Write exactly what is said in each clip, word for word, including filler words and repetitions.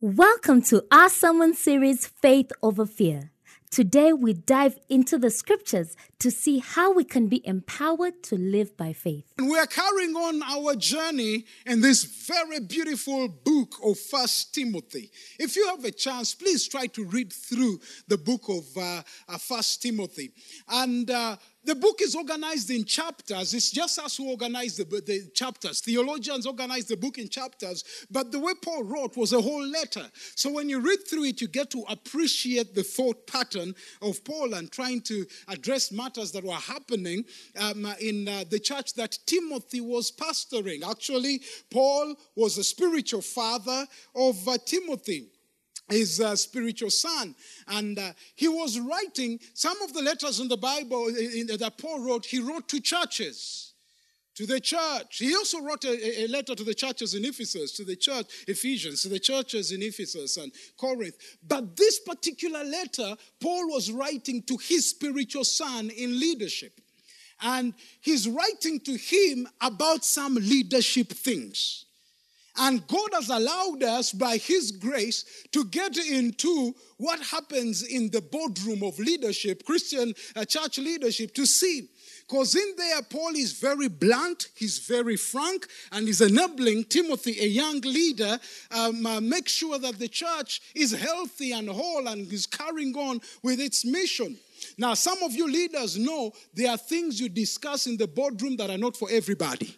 Welcome to our sermon series, Faith Over Fear. Today we dive into the scriptures to see how we can be empowered to live by faith. And we are carrying on our journey in this very beautiful book of First Timothy. If you have a chance, please try to read through the book of uh, uh, First Timothy. And uh, the book is organized in chapters. It's just us who organize the, the chapters. Theologians organize the book in chapters. But the way Paul wrote was a whole letter. So when you read through it, you get to appreciate the thought pattern of Paul and trying to address matters that were happening um, in uh, the church that Timothy was pastoring. Actually, Paul was the spiritual father of uh, Timothy, his uh, spiritual son. And uh, he was writing some of the letters in the Bible in, in, that Paul wrote. He wrote to churches, to the church. He also wrote a, a letter to the churches in Ephesus, to the church, Ephesians, to the churches in Ephesus and Corinth. But this particular letter, Paul was writing to his spiritual son in leadership. And he's writing to him about some leadership things. And God has allowed us, by His grace, to get into what happens in the boardroom of leadership, Christian uh, church leadership, to see. Because in there, Paul is very blunt, he's very frank, and he's enabling Timothy, a young leader, um, uh, make sure that the church is healthy and whole and is carrying on with its mission. Now, some of you leaders know there are things you discuss in the boardroom that are not for everybody.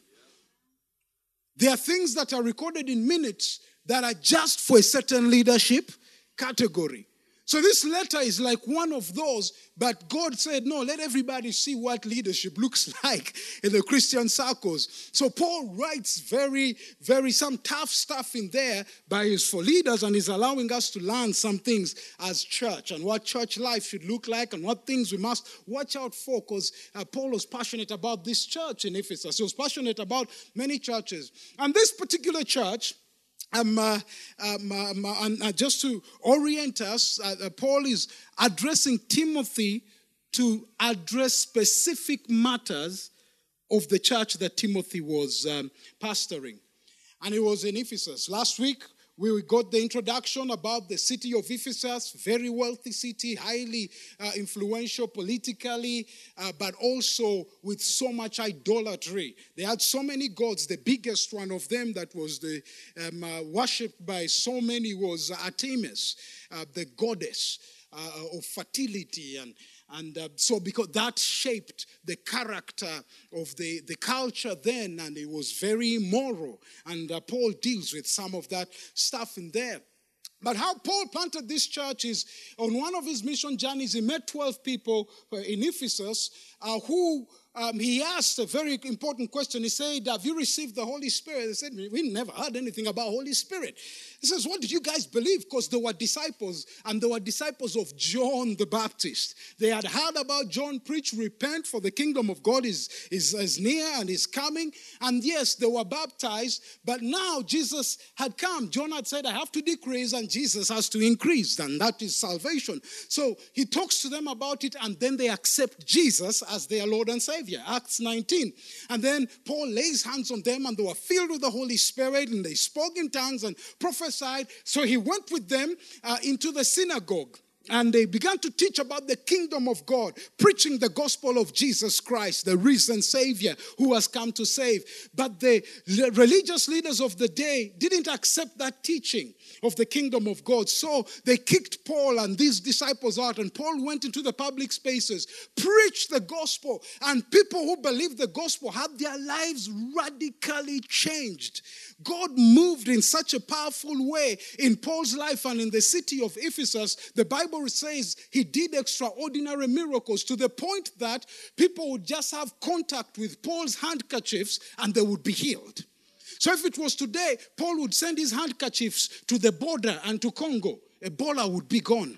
There are things that are recorded in minutes that are just for a certain leadership category. So this letter is like one of those, but God said, no, let everybody see what leadership looks like in the Christian circles. So Paul writes very, very, some tough stuff in there, but it's for leaders, and he's allowing us to learn some things as church and what church life should look like and what things we must watch out for, because uh, Paul was passionate about this church in Ephesus. He was passionate about many churches. And this particular church, Um, uh, um, um, uh, and uh, just to orient us, uh, uh, Paul is addressing Timothy to address specific matters of the church that Timothy was um, pastoring. And it was in Ephesus. Last week, we got the introduction about the city of Ephesus, very wealthy city, highly uh, influential politically, uh, but also with so much idolatry. They had so many gods. The biggest one of them that was the um, uh, worshipped by so many was Artemis, uh, the goddess uh, of fertility. And And uh, so because that shaped the character of the, the culture then, and it was very immoral. And uh, Paul deals with some of that stuff in there. But how Paul planted this church is, on one of his mission journeys, he met twelve people in Ephesus uh, who um, he asked a very important question. He said, have you received the Holy Spirit? They said, we never heard anything about Holy Spirit. He says, what did you guys believe? Because they were disciples, and they were disciples of John the Baptist. They had heard about John preach, repent, for the kingdom of God is, is, is near and is coming. And yes, they were baptized, but now Jesus had come. John had said, I have to decrease, and Jesus has to increase, and that is salvation. So he talks to them about it, and then they accept Jesus as their Lord and Savior. Acts nineteen. And then Paul lays hands on them, and they were filled with the Holy Spirit, and they spoke in tongues and prophesied. So he went with them uh, into the synagogue. And they began to teach about the kingdom of God, preaching the gospel of Jesus Christ, the risen Savior who has come to save. But the religious leaders of the day didn't accept that teaching of the kingdom of God. So they kicked Paul and these disciples out, and Paul went into the public spaces, preached the gospel, and people who believed the gospel had their lives radically changed. God moved in such a powerful way in Paul's life and in the city of Ephesus. The Bible says he did extraordinary miracles to the point that people would just have contact with Paul's handkerchiefs and they would be healed. So if it was today, Paul would send his handkerchiefs to the border and to Congo. Ebola would be gone.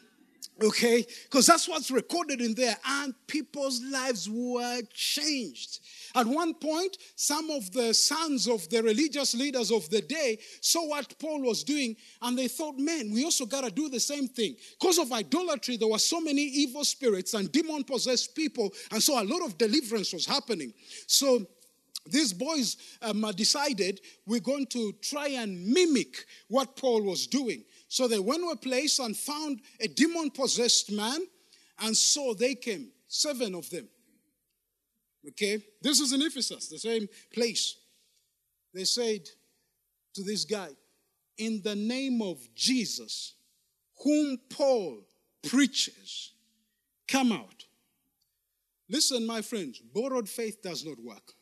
Okay? Because that's what's recorded in there. And people's lives were changed. At one point, some of the sons of the religious leaders of the day saw what Paul was doing, and they thought, man, we also got to do the same thing. Because of idolatry, there were so many evil spirits and demon-possessed people, and so a lot of deliverance was happening. So these boys um, decided we're going to try and mimic what Paul was doing. So they went to a place and found a demon-possessed man, and so they came, seven of them. Okay? This is in Ephesus, the same place. They said to this guy, in the name of Jesus, whom Paul preaches, come out. Listen, my friends, borrowed faith does not work.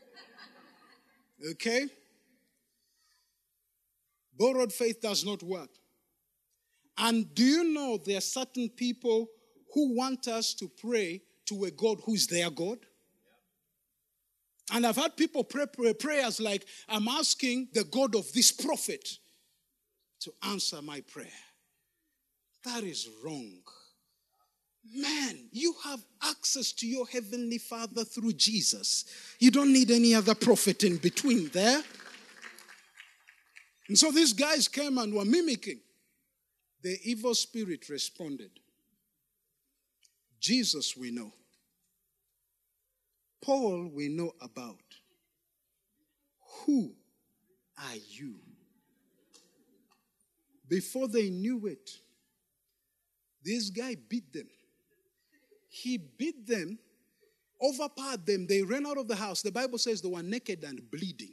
Okay? Borrowed faith does not work. And do you know there are certain people who want us to pray to a God who is their God? And I've had people pray, pray prayers like, I'm asking the God of this prophet to answer my prayer. That is wrong. Man, you have access to your heavenly Father through Jesus. You don't need any other prophet in between there. And so these guys came and were mimicking. The evil spirit responded. Jesus we know. Paul we know about. Who are you? Before they knew it, this guy beat them. He beat them, overpowered them. They ran out of the house. The Bible says they were naked and bleeding.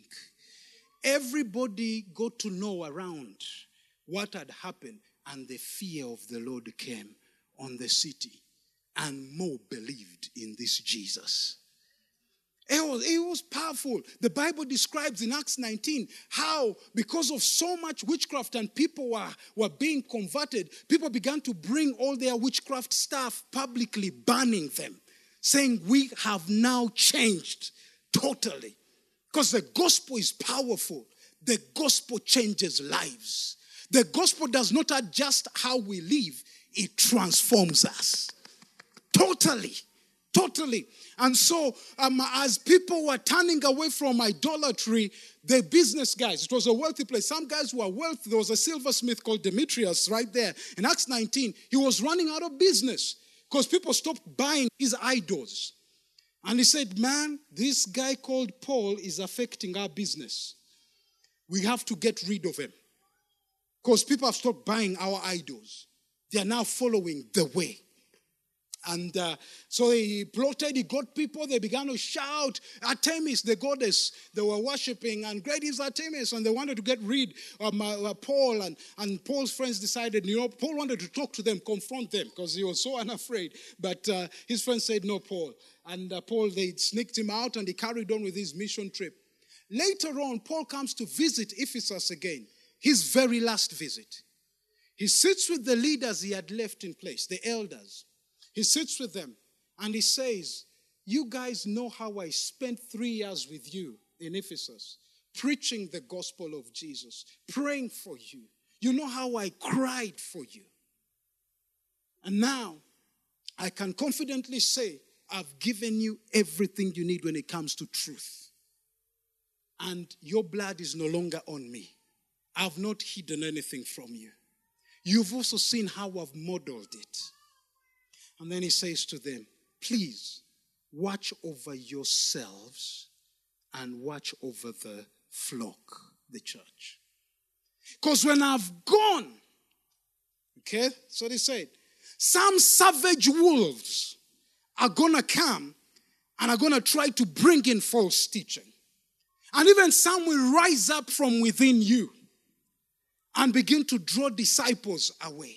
Everybody got to know around what had happened, and the fear of the Lord came on the city, and more believed in this Jesus. It was, it was powerful. The Bible describes in Acts nineteen how because of so much witchcraft and people were, were being converted, people began to bring all their witchcraft stuff publicly, banning them, saying we have now changed totally. Because the gospel is powerful. The gospel changes lives. The gospel does not adjust how we live. It transforms us. Totally. Totally. And so um, as people were turning away from idolatry, the business guys, it was a wealthy place. Some guys who were wealthy. There was a silversmith called Demetrius right there. In Acts nineteen, he was running out of business because people stopped buying his idols. And he said, man, this guy called Paul is affecting our business. We have to get rid of him. Because people have stopped buying our idols. They are now following the way. And uh, so he plotted, he got people, they began to shout, Artemis, the goddess they were worshipping, and great is Artemis, and they wanted to get rid of uh, Paul, and, and Paul's friends decided, you know, Paul wanted to talk to them, confront them, because he was so unafraid, but uh, his friends said, no, Paul. And uh, Paul, they sneaked him out, and he carried on with his mission trip. Later on, Paul comes to visit Ephesus again, his very last visit. He sits with the leaders he had left in place, the elders. He sits with them and he says, you guys know how I spent three years with you in Ephesus, preaching the gospel of Jesus, praying for you. You know how I cried for you. And now I can confidently say, I've given you everything you need when it comes to truth. And your blood is no longer on me. I've not hidden anything from you. You've also seen how I've modeled it. And then he says to them, please watch over yourselves and watch over the flock, the church. Because when I've gone, okay, so they said, some savage wolves are going to come and are going to try to bring in false teaching. And even some will rise up from within you and begin to draw disciples away.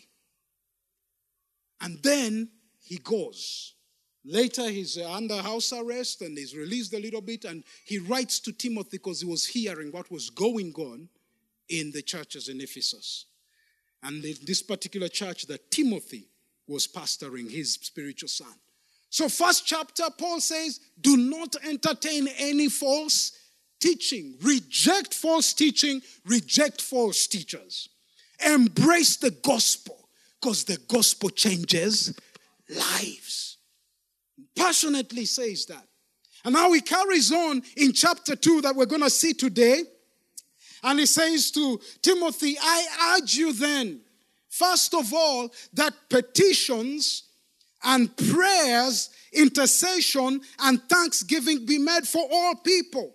And then he goes. Later, he's under house arrest and he's released a little bit. And he writes to Timothy because he was hearing what was going on in the churches in Ephesus. And in this particular church that Timothy was pastoring, his spiritual son. So first chapter, Paul says, do not entertain any false teaching. Reject false teaching. Reject false teachers. Embrace the gospel because the gospel changes lives. Passionately says that. And now he carries on in chapter two that we're going to see today. And he says to Timothy, I urge you then, first of all, that petitions and prayers, intercession and thanksgiving be made for all people.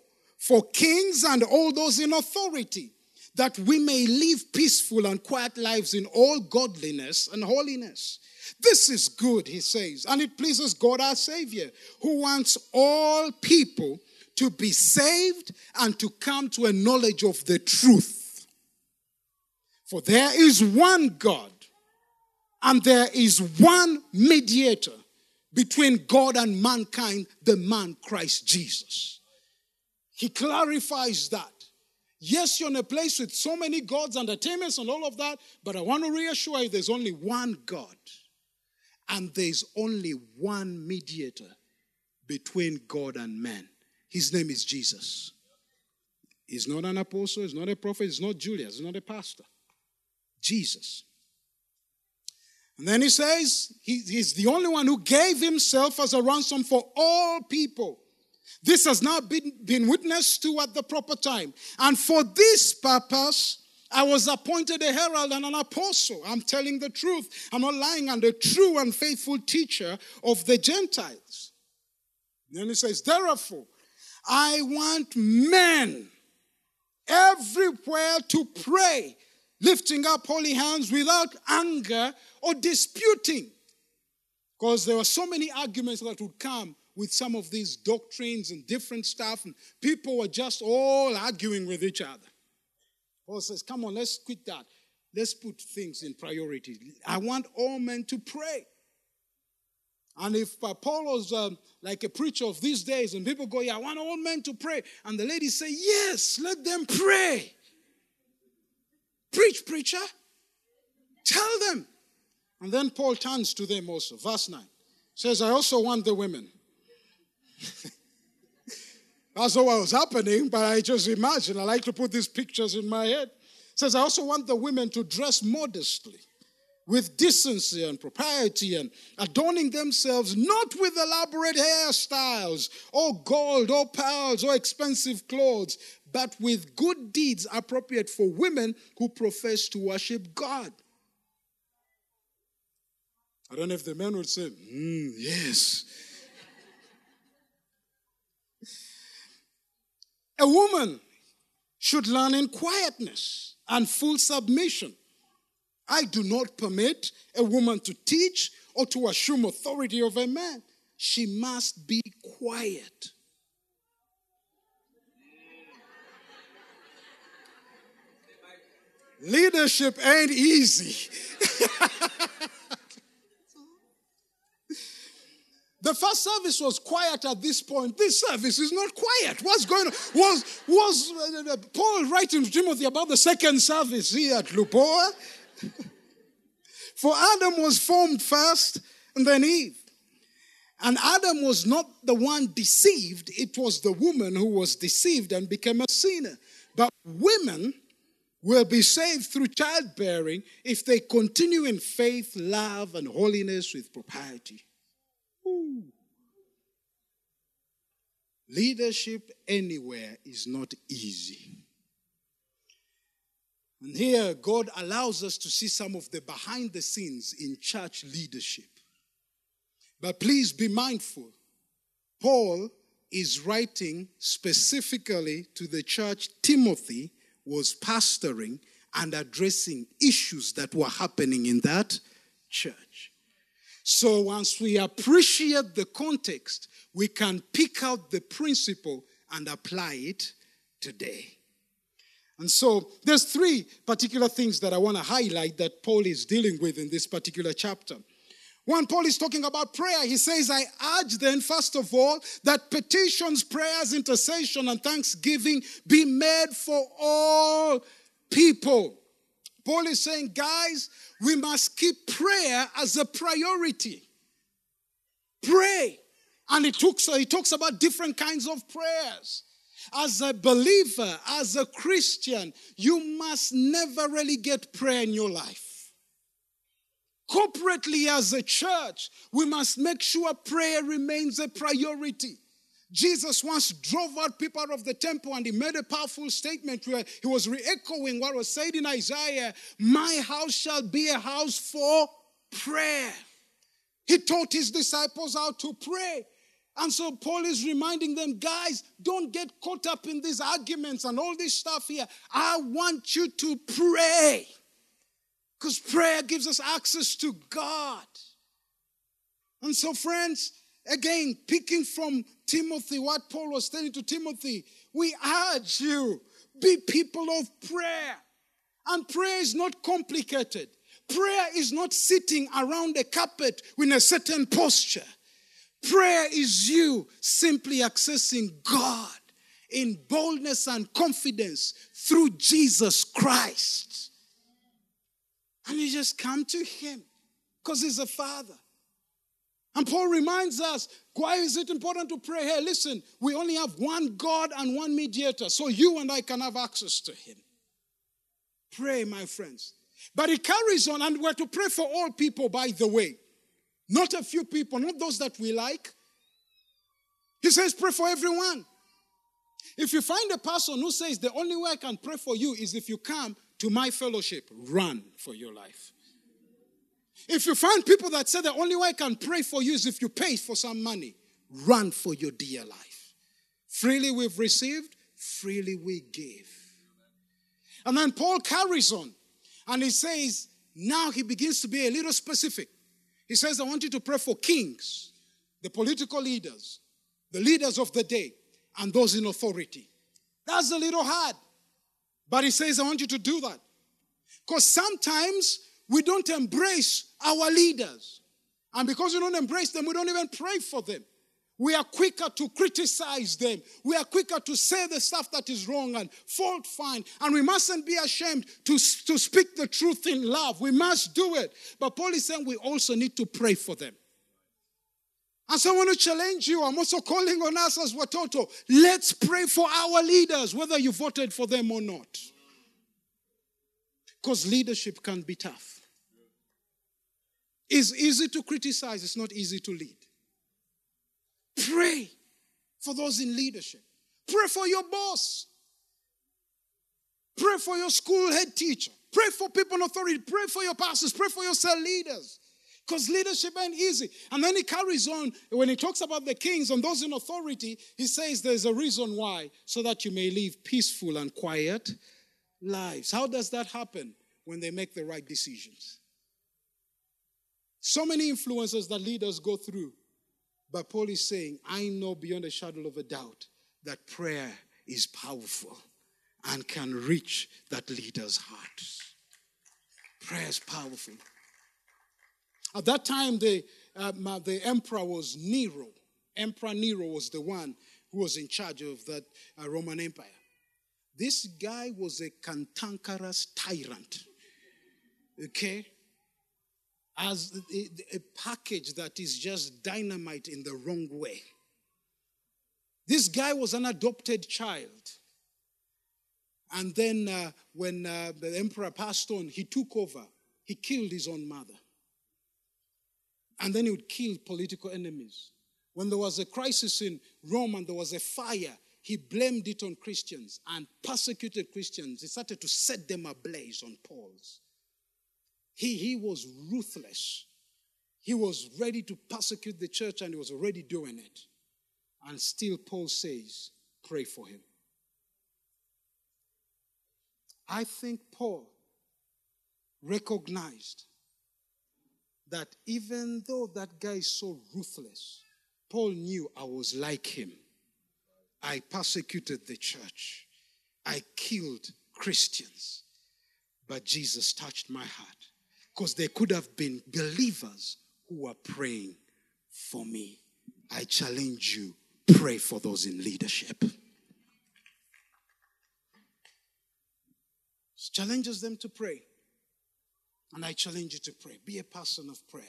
for kings and all those in authority, that we may live peaceful and quiet lives in all godliness and holiness. This is good, he says, and it pleases God our Savior, who wants all people to be saved and to come to a knowledge of the truth. For there is one God, and there is one mediator between God and mankind, the man Christ Jesus. He clarifies that. Yes, you're in a place with so many gods, entertainments and all of that, but I want to reassure you there's only one God. And there's only one mediator between God and man. His name is Jesus. He's not an apostle, he's not a prophet, he's not Julius, he's not a pastor. Jesus. And then he says he, he's the only one who gave himself as a ransom for all people. This has now been, been witnessed to at the proper time. And for this purpose, I was appointed a herald and an apostle. I'm telling the truth. I'm not lying. I'm the true and faithful teacher of the Gentiles. Then he says, therefore, I want men everywhere to pray, lifting up holy hands without anger or disputing. Because there were so many arguments that would come with some of these doctrines and different stuff, and people were just all arguing with each other. Paul says, come on, let's quit that. Let's put things in priority. I want all men to pray. And if uh, Paul was um, like a preacher of these days, and people go, yeah, I want all men to pray, and the ladies say, yes, let them pray. Preach, preacher. Tell them. And then Paul turns to them also. Verse nine says, I also want the women. That's not what was happening, but I just imagine. I like to put these pictures in my head. It says, I also want the women to dress modestly, with decency and propriety, and adorning themselves not with elaborate hairstyles, or gold, or pearls, or expensive clothes, but with good deeds appropriate for women who profess to worship God. I don't know if the men would say, mm, yes. A woman should learn in quietness and full submission. I do not permit a woman to teach or to assume authority over a man. She must be quiet. Leadership ain't easy. The first service was quiet at this point. This service is not quiet. What's going on? Was, was uh, Paul writing to Timothy about the second service here at Lupoa? For Adam was formed first and then Eve. And Adam was not the one deceived. It was the woman who was deceived and became a sinner. But women will be saved through childbearing if they continue in faith, love, and holiness with propriety. Ooh. Leadership anywhere is not easy. And here, God allows us to see some of the behind the scenes in church leadership. But please be mindful. Paul is writing specifically to the church Timothy was pastoring and addressing issues that were happening in that church. So once we appreciate the context, we can pick out the principle and apply it today. And so there's three particular things that I want to highlight that Paul is dealing with in this particular chapter. One, Paul is talking about prayer. He says, I urge then, first of all, that petitions, prayers, intercession, and thanksgiving be made for all people. Paul is saying, guys, we must keep prayer as a priority. Pray. And he talks, he talks about different kinds of prayers. As a believer, as a Christian, you must never really get prayer in your life. Corporately as a church, we must make sure prayer remains a priority. Jesus once drove out people out of the temple and he made a powerful statement where he was re-echoing what was said in Isaiah, my house shall be a house for prayer. He taught his disciples how to pray. And so Paul is reminding them, guys, don't get caught up in these arguments and all this stuff here. I want you to pray. Because prayer gives us access to God. And so, friends, again, picking from Timothy, what Paul was telling to Timothy, we urge you, be people of prayer. And prayer is not complicated. Prayer is not sitting around a carpet in a certain posture. Prayer is you simply accessing God in boldness and confidence through Jesus Christ. And you just come to him because he's a father. And Paul reminds us, why is it important to pray? Hey, listen, we only have one God and one mediator, so you and I can have access to him. Pray, my friends. But he carries on, and we're to pray for all people, by the way. Not a few people, not those that we like. He says pray for everyone. If you find a person who says the only way I can pray for you is if you come to my fellowship, run for your life. If you find people that say the only way I can pray for you is if you pay for some money, run for your dear life. Freely we've received, freely we give. And then Paul carries on and he says, now he begins to be a little specific. He says, I want you to pray for kings, the political leaders, the leaders of the day, and those in authority. That's a little hard. But he says, I want you to do that. Because sometimes we don't embrace our leaders. And because we don't embrace them, we don't even pray for them. We are quicker to criticize them. We are quicker to say the stuff that is wrong and fault find. And we mustn't be ashamed to, to speak the truth in love. We must do it. But Paul is saying we also need to pray for them. And so I want to challenge you. I'm also calling on us as Watoto. Let's pray for our leaders, whether you voted for them or not. Because leadership can be tough. It's easy to criticize. It's not easy to lead. Pray for those in leadership. Pray for your boss. Pray for your school head teacher. Pray for people in authority. Pray for your pastors. Pray for your cell leaders. Because leadership ain't easy. And then he carries on. When he talks about the kings and those in authority, he says there's a reason why. So that you may live peaceful and quiet lives. How does that happen? When they make the right decisions. So many influences that leaders go through. But Paul is saying, I know beyond a shadow of a doubt that prayer is powerful and can reach that leader's heart. Prayer is powerful. At that time, the, uh, the emperor was Nero. Emperor Nero was the one who was in charge of that uh, Roman Empire. This guy was a cantankerous tyrant. Okay? As a, a package that is just dynamite in the wrong way. This guy was an adopted child. And then uh, when uh, the emperor passed on, he took over. He killed his own mother. And then he would kill political enemies. When there was a crisis in Rome and there was a fire, he blamed it on Christians and persecuted Christians. He started to set them ablaze on poles. He, he was ruthless. He was ready to persecute the church and he was already doing it. And still Paul says, pray for him. I think Paul recognized that even though that guy is so ruthless, Paul knew I was like him. I persecuted the church. I killed Christians. But Jesus touched my heart. Because there could have been believers who were praying for me. I challenge you, pray for those in leadership. Challenges them to pray. And I challenge you to pray. Be a person of prayer.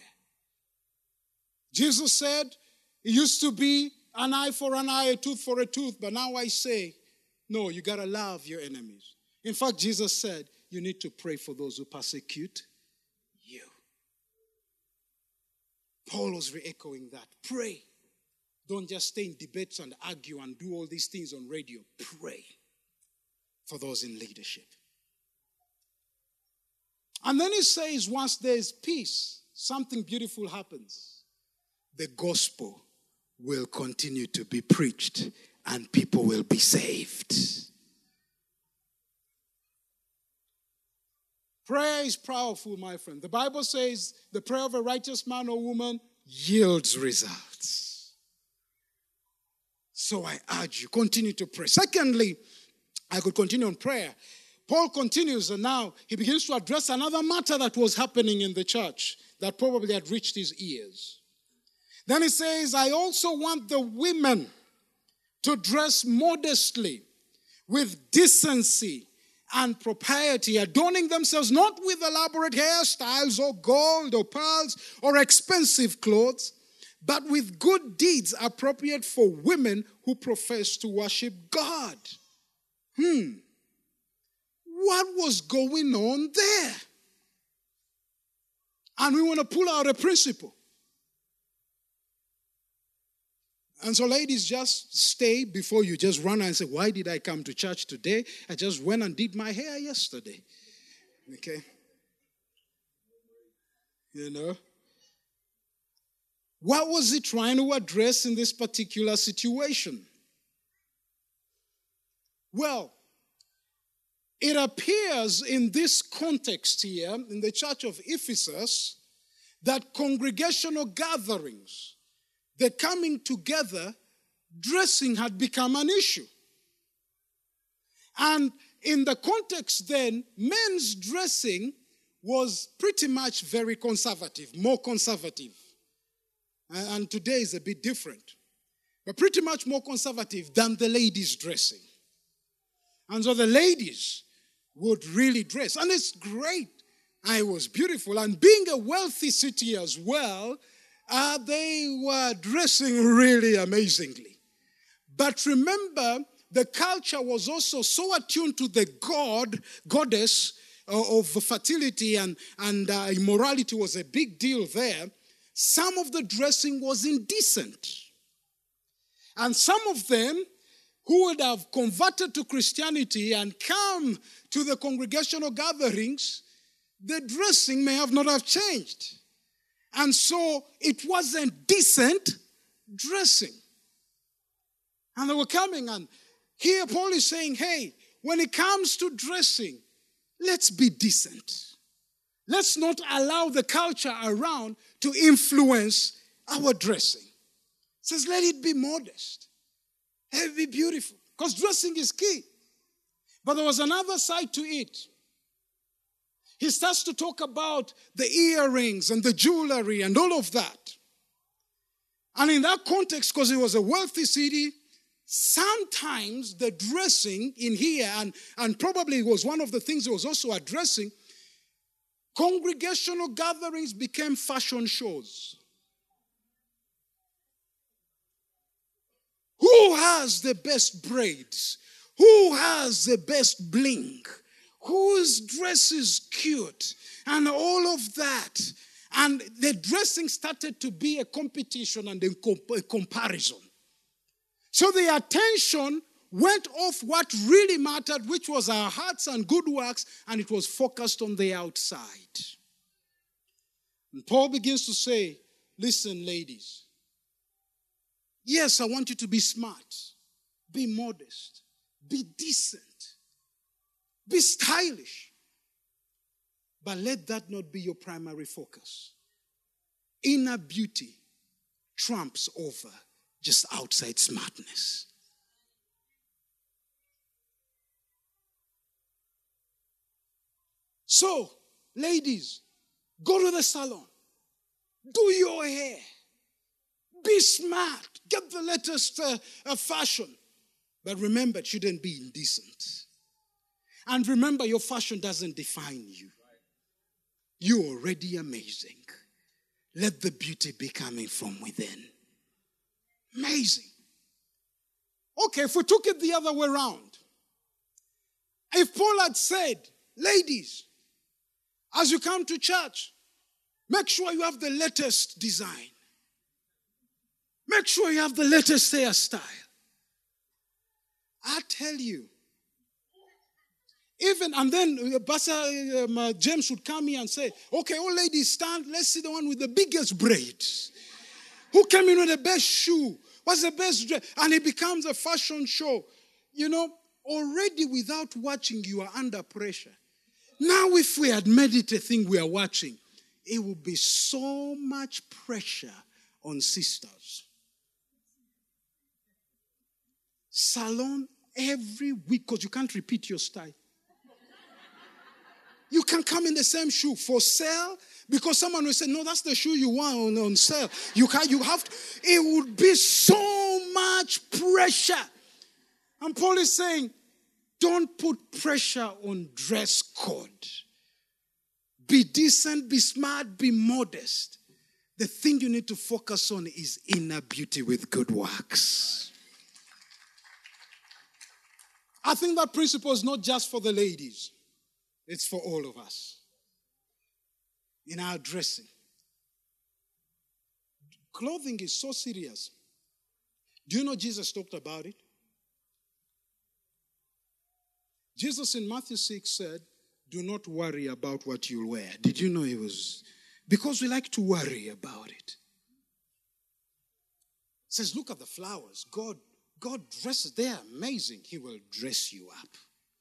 Jesus said, it used to be an eye for an eye, a tooth for a tooth. But now I say, no, you got to love your enemies. In fact, Jesus said, you need to pray for those who persecute you. Paul was re-echoing that. Pray. Don't just stay in debates and argue and do all these things on radio. Pray for those in leadership. And then he says, once there's peace, something beautiful happens. The gospel will continue to be preached and people will be saved. Prayer is powerful, my friend. The Bible says the prayer of a righteous man or woman yields results. So I urge you, continue to pray. Secondly, I could continue on prayer. Paul continues, and now he begins to address another matter that was happening in the church that probably had reached his ears. Then he says, I also want the women to dress modestly, with decency and propriety, adorning themselves not with elaborate hairstyles or gold or pearls or expensive clothes, but with good deeds appropriate for women who profess to worship God. Hmm. What was going on there? And we want to pull out a principle. And so ladies, just stay before you just run and say, why did I come to church today? I just went and did my hair yesterday. Okay? You know? What was he trying to address in this particular situation? Well, it appears in this context here, in the church of Ephesus, that congregational gatherings, the coming together, dressing had become an issue. And in the context then, men's dressing was pretty much very conservative, more conservative. And today is a bit different. But pretty much more conservative than the ladies' dressing. And so the ladies would really dress. And it's great. I was beautiful. And being a wealthy city as well, Uh, they were dressing really amazingly. But remember, the culture was also so attuned to the god, goddess uh, of fertility and, and uh, immorality was a big deal there. Some of the dressing was indecent. And some of them who would have converted to Christianity and come to the congregational gatherings, the dressing may have not have changed. And so it wasn't decent dressing. And they were coming, and here Paul is saying, hey, when it comes to dressing, let's be decent. Let's not allow the culture around to influence our dressing. He says, let it be modest. Let it be beautiful. Because dressing is key. But there was another side to it. He starts to talk about the earrings and the jewelry and all of that. And in that context, because it was a wealthy city, sometimes the dressing in here, and, and probably it was one of the things he was also addressing, congregational gatherings became fashion shows. Who has the best braids? Who has the best bling? Whose dress is cute? And all of that. And the dressing started to be a competition and a, comp- a comparison. So the attention went off what really mattered, which was our hearts and good works, and it was focused on the outside. And Paul begins to say, listen, ladies. Yes, I want you to be smart, be modest, be decent. Be stylish. But let that not be your primary focus. Inner beauty trumps over just outside smartness. So, ladies, go to the salon. Do your hair. Be smart. Get the latest uh, uh, fashion. But remember, it shouldn't be indecent. And remember, your fashion doesn't define you. You're already amazing. Let the beauty be coming from within. Amazing. Okay, if we took it the other way around. If Paul had said, ladies, as you come to church, make sure you have the latest design. Make sure you have the latest hairstyle. I tell you, even, and then Pastor um, uh, James would come here and say, okay, all ladies stand, let's see the one with the biggest braids. Who came in with the best shoe? What's the best dress? And it becomes a fashion show. You know, already without watching, you are under pressure. Now, if we had made it a thing we are watching, it would be so much pressure on sisters. Salon every week, because you can't repeat your style. You can come in the same shoe for sale, because someone will say, no, that's the shoe you want on, on sale. You can, you have to. It would be so much pressure. And Paul is saying, don't put pressure on dress code. Be decent, be smart, be modest. The thing you need to focus on is inner beauty with good works. I think that principle is not just for the ladies. It's for all of us. In our dressing. Clothing is so serious. Do you know Jesus talked about it? Jesus in Matthew six said, do not worry about what you'll wear. Did you know it was? Because we like to worry about it. It says, look at the flowers. God, God dresses. They're amazing. He will dress you up.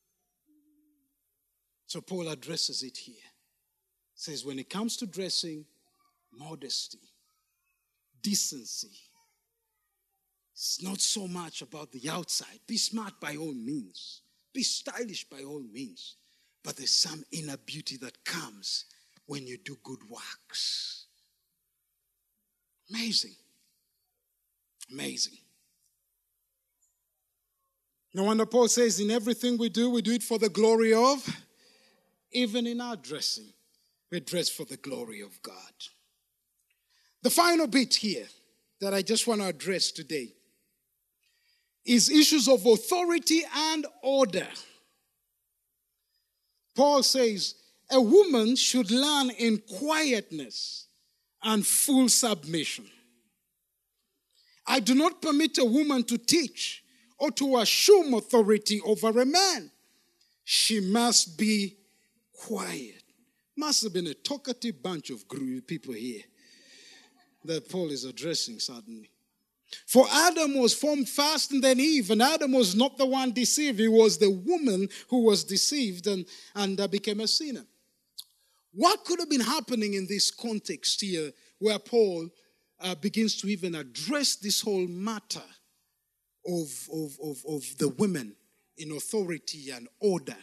So Paul addresses it here. Says when it comes to dressing, modesty, decency. It's not so much about the outside. Be smart by all means. Be stylish by all means. But there's some inner beauty that comes when you do good works. Amazing. Amazing. No wonder Paul says in everything we do, we do it for the glory of, even in our dressing, we dress for the glory of God. The final bit here that I just want to address today is issues of authority and order. Paul says, a woman should learn in quietness and full submission. I do not permit a woman to teach or to assume authority over a man. She must be quiet. Must have been a talkative bunch of people here that Paul is addressing suddenly. For Adam was formed first and then Eve, and Adam was not the one deceived. It was the woman who was deceived and, and uh, became a sinner. What could have been happening in this context here where Paul uh, begins to even address this whole matter of, of, of, of the women in authority and order?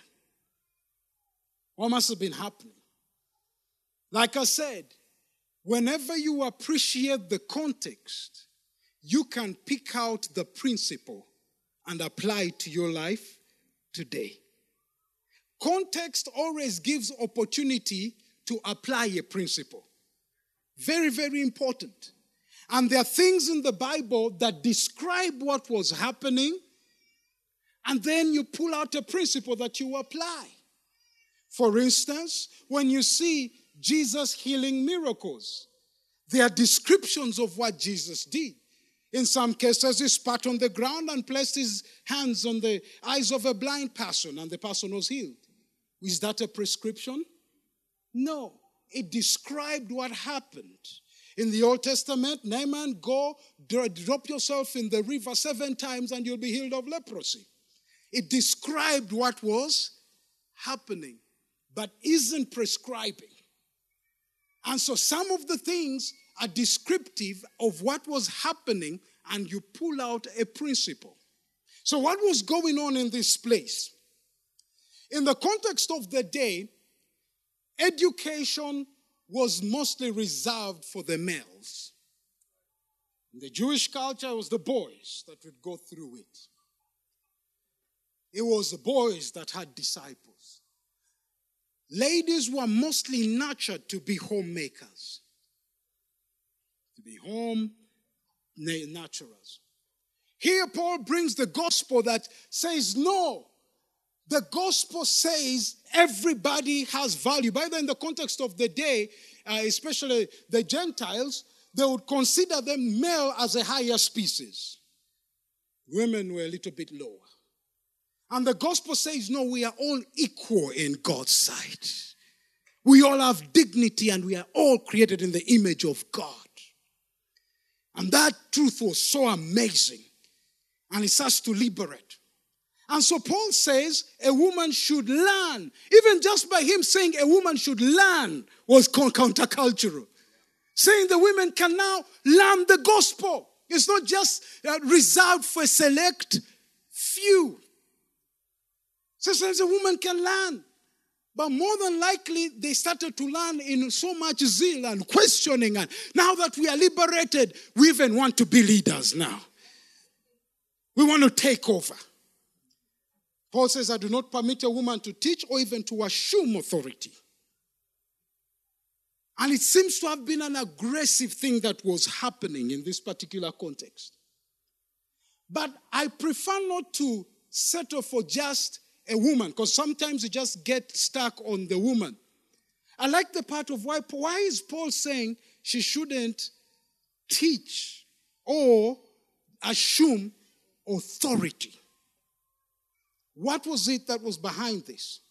What must have been happening? Like I said, whenever you appreciate the context, you can pick out the principle and apply it to your life today. Context always gives opportunity to apply a principle. Very, very important. And there are things in the Bible that describe what was happening, and then you pull out a principle that you apply. For instance, when you see Jesus healing miracles, there are descriptions of what Jesus did. In some cases, he spat on the ground and placed his hands on the eyes of a blind person, and the person was healed. Is that a prescription? No. It described what happened. In the Old Testament, Naaman, go, drop yourself in the river seven times and you'll be healed of leprosy. It described what was happening, but isn't prescribing. And so some of the things are descriptive of what was happening, and you pull out a principle. So what was going on in this place? In the context of the day, education was mostly reserved for the males. In the Jewish culture, it was the boys that would go through it. It was the boys that had disciples. Ladies were mostly nurtured to be homemakers. To be home nurturers. Here Paul brings the gospel that says, no, the gospel says everybody has value. By the way, in the context of the day, uh, especially the Gentiles, they would consider them male as a higher species. Women were a little bit lower. And the gospel says, no, we are all equal in God's sight. We all have dignity and we are all created in the image of God. And that truth was so amazing. And it starts to liberate. And so Paul says a woman should learn. Even just by him saying a woman should learn was countercultural. Saying the women can now learn the gospel. It's not just uh, reserved for a select few. So sometimes a woman can learn. But more than likely, they started to learn in so much zeal and questioning. And now that we are liberated, we even want to be leaders now. We want to take over. Paul says, I do not permit a woman to teach or even to assume authority. And it seems to have been an aggressive thing that was happening in this particular context. But I prefer not to settle for just a woman, because sometimes you just get stuck on the woman. I like the part of why, why is Paul saying she shouldn't teach or assume authority? What was it that was behind this?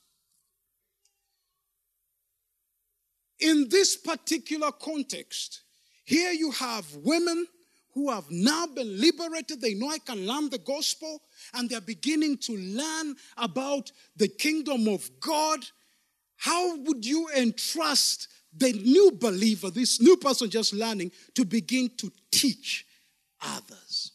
In this particular context, here you have women who have now been liberated. They know I can learn the gospel, and they're beginning to learn about the kingdom of God. How would you entrust the new believer, this new person just learning, to begin to teach others?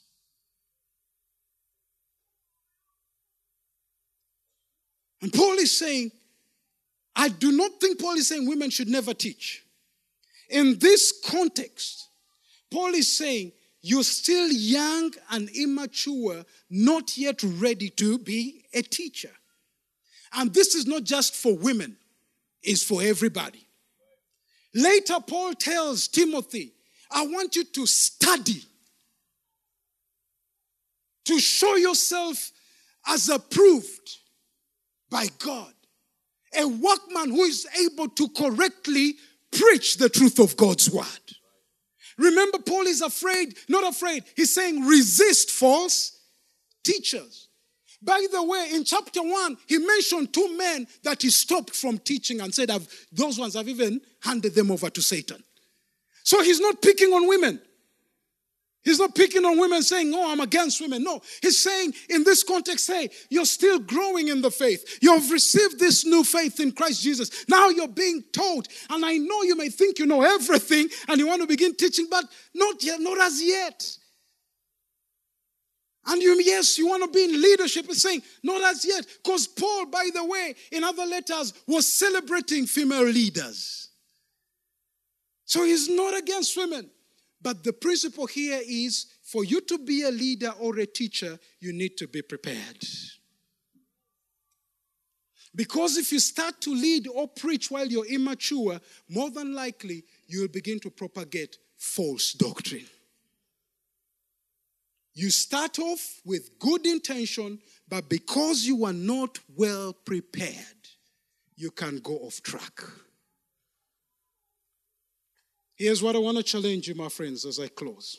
And Paul is saying, I do not think Paul is saying women should never teach. In this context, Paul is saying, you're still young and immature, not yet ready to be a teacher. And this is not just for women, it's for everybody. Later, Paul tells Timothy, I want you to study, to show yourself as approved by God. A workman who is able to correctly preach the truth of God's word. Remember, Paul is afraid, not afraid. He's saying resist false teachers. By the way, in chapter one, he mentioned two men that he stopped from teaching and said, I've, those ones have even handed them over to Satan. So he's not picking on women. He's not picking on women saying, oh, I'm against women. No, he's saying in this context, hey, you're still growing in the faith. You've received this new faith in Christ Jesus. Now you're being taught. And I know you may think you know everything and you want to begin teaching, but not yet, not as yet. And you, yes, you want to be in leadership. It's saying, not as yet. Because Paul, by the way, in other letters, was celebrating female leaders. So he's not against women. But the principle here is, for you to be a leader or a teacher, you need to be prepared. Because if you start to lead or preach while you're immature, more than likely, you will begin to propagate false doctrine. You start off with good intention, but because you are not well prepared, you can go off track. Here's what I want to challenge you, my friends, as I close.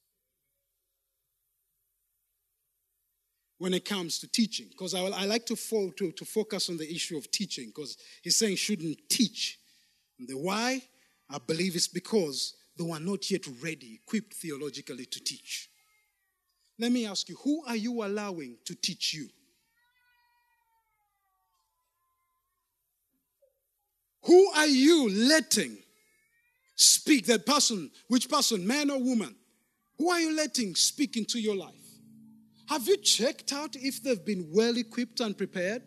When it comes to teaching, because I, I like to, fo- to, to focus on the issue of teaching, because he's saying shouldn't teach. And the why, I believe, is because they were not yet ready, equipped theologically to teach. Let me ask you, who are you allowing to teach you? Who are you letting speak? That person, which person, man or woman? Who are you letting speak into your life? Have you checked out if they've been well equipped and prepared?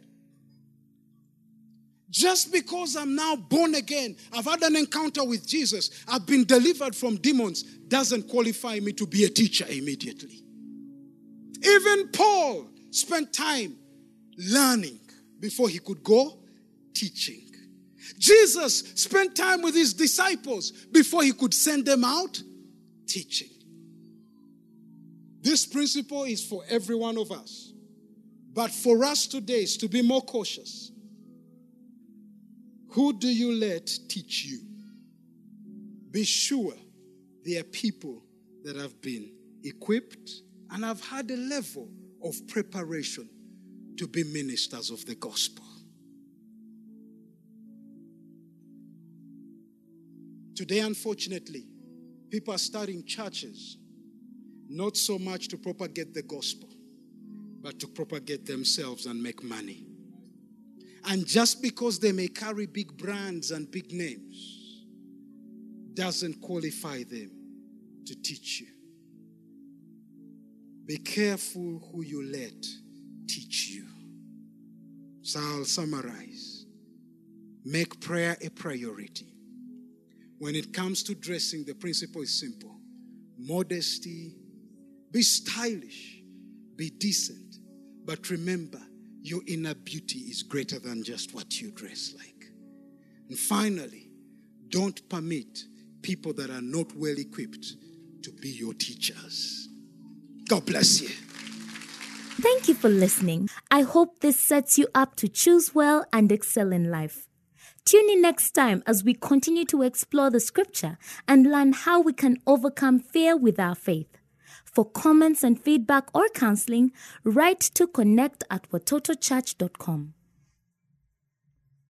Just because I'm now born again, I've had an encounter with Jesus, I've been delivered from demons, doesn't qualify me to be a teacher immediately. Even Paul spent time learning before he could go teaching. Jesus spent time with his disciples before he could send them out teaching. This principle is for every one of us. But for us today is to be more cautious. Who do you let teach you? Be sure they are people that have been equipped and have had a level of preparation to be ministers of the gospel. Today, unfortunately, people are starting churches not so much to propagate the gospel, but to propagate themselves and make money. And just because they may carry big brands and big names, doesn't qualify them to teach you. Be careful who you let teach you. So I'll summarize. Make prayer a priority. When it comes to dressing, the principle is simple. Modesty, be stylish, be decent. But remember, your inner beauty is greater than just what you dress like. And finally, don't permit people that are not well equipped to be your teachers. God bless you. Thank you for listening. I hope this sets you up to choose well and excel in life. Tune in next time as we continue to explore the scripture and learn how we can overcome fear with our faith. For comments and feedback or counseling, write to connect at watoto church dot com.